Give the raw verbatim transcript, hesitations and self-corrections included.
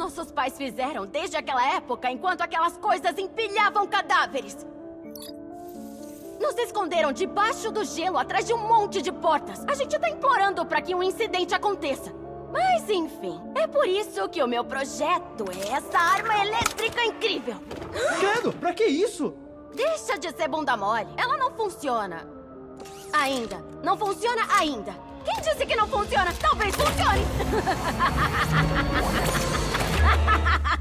nossos pais fizeram desde aquela época, enquanto aquelas coisas empilhavam cadáveres. Nos esconderam debaixo do gelo, atrás de um monte de portas. A gente tá implorando pra que um incidente aconteça. Mas, enfim, é por isso que o meu projeto é essa arma elétrica incrível. Credo, pra que isso? Deixa de ser bunda mole. Ela não funciona. Ainda. Não funciona ainda. Quem disse que não funciona? Talvez funcione.